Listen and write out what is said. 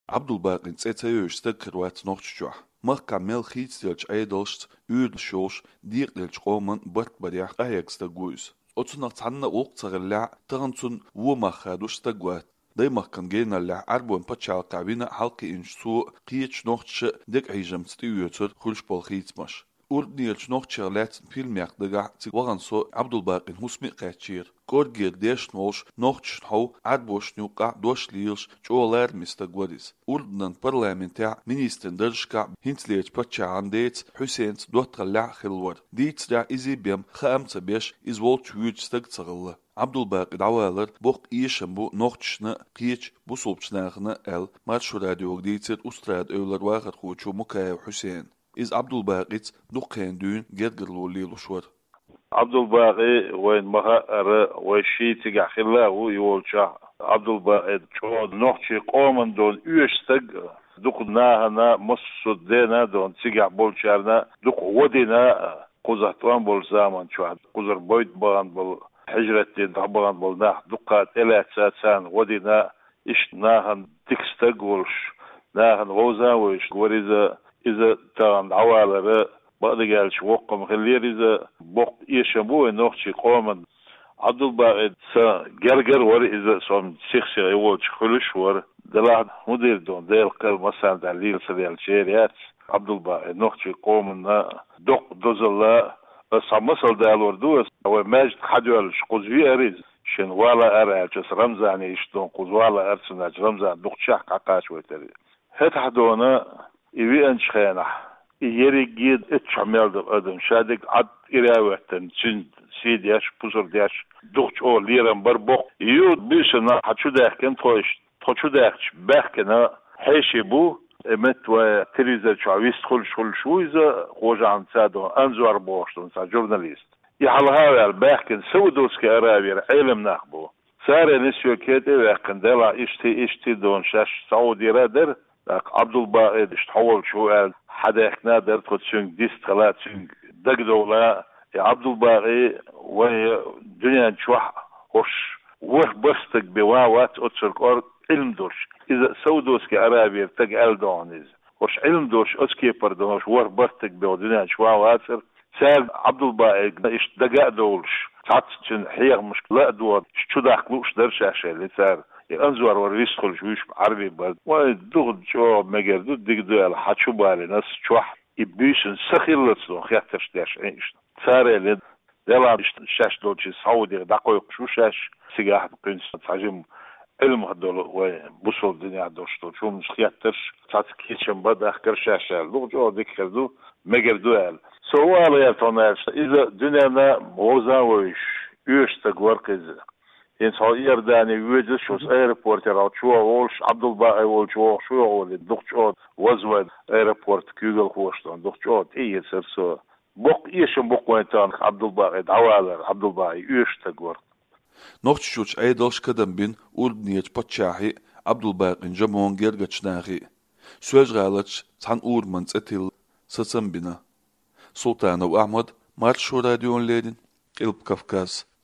عبد الباقي تسيتيو يشتكر وات نوختشوح مخ ميل خيتسيلش ايدلشت يود شوش ديقلش قومن برت بريح ايكس تقويس اوتسنق تحنا وقت صغلع تغنسون ومخادوش تقوات دايما كان جينا اللي عربون باتشال قابينا حلقي انشسو قيتش نوختش ديك عيجم تستيوتر خلش بول خيتمش أردنيلش نوختش لات فيلم يقدقع وغنسو عبد الباقي هسمي قاتشير كورجير ديش نولش نوختش نحو عربوش نيوقع دوش ليلش جولار مستقوريس أردنان برلامنتاع مينيستن درشكع هنتليج باتشا عنديت حسين دوت غلع خلور ديت دا إزي بيم خامسة بيش إزوال تشويج استقصغله عبد الباقي دعوالر بوق إيشنبو نوختشنا قيتش بوصوبشناخنا ال مارشو راديو ديتر أستراد أولر واخر خوشو مكايو حسين إز عبد الباقي دقين دون جرجرلو ليلو شور عبد الباقي وين مها وشي تقع خلاو يولشا عبد الباقي شو نوختشي قومن دون يشتق دقناها نا مصد دينا دون تقع بولشارنا دق ودينا قزحتوان بول زامن شو قزر بويت بان بول حجرة دعبان بول ناح دقات إلى تساتسان ودينا إشتناهن تكستقولش ناهن غوزا ويش إذا تان عوالر بعد قالش وقم خلير إذا بق يشبوه نوختشي قومن عبد الباقي جرجر ور إذا صام شيخ يقول خلش ور دلاه مدير دون ديل قل مثلا دليل سريال شيريات عبد الباقي نوختشي قومن دق دوزلا صمصل دالور دوس هو ماجد حدولش قزوي أريز شن ولا أرى جس رمزاني يشتون قزوالا أرسنا رمزان دق شاق عقاش وتري هت حدونا إيوي أنشخينا يري جيد اتشعمل در أدم شادق عد إراوة سن سيدياش بوزر دياش دوغش أو ليران بربوق يود بيشنا حتشو داخكن تخشو داخش باخكنا حيشي بو امت و تريزا شعويست خلش ويزا خوجا عن سادو انزوار بوشتون سا جورناليست يحلها باخكن سودوس كأراوير علم ناخبو سارة نسيو كيتي باخكن دالا اشتي دون شاش سعودي رادر عبد الباقي اشتحول شو قال حدا احنا درت خد شنك ديست خلات شنك دق دولا يا عبد الباقي وهي دنيا شوح وش بستك بواوات اتشرك ارض علم دوش اذا سودوس كعرابي ارتق الدونيز وش علم دوش اسكي بردونش ور بستك بودنيا شواوات سال عبد الباقي اش دقاء دولش تعطش حيغ مشكلة دور شو داخلوش درشاشة اللي صار انزور وريسخل شويش عربي برد ودغد شو مجردو دقدو على حتشو بالي ناس شوح يبيشن سخيل لتصدون خياتش داش ايش صار اللي دلا شاش دوتشي سعودي دقو يقشو شاش سيجاح بقينس تعجم علم هدول وبوصل الدنيا دوشتو شو مش خياتش تعت كيتشن بدا اخكر شاشة دغد جو ديك خردو مجردو على سوال يا توناش اذا دنيانا موزا ويش يشتغل كذا إنسان يرداني يوجد شوس أيربورت يراو شو أولش عبد الباقي أول شو أول دكتور وزود أيربورت كيغل خوشتون دكتور إيه سرسو بق إيشن بق وينتان عبد الباقي دعوالر عبد الباقي إيش تقول نوختشوش أيدلش كدم بين أردنيج باتشاحي عبد الباقي جمعون جرجتش ناخي سويج غالتش تحن أورمان تتل ستسن بنا سلطان وأحمد مارشو راديون ليدين قلب كفكاس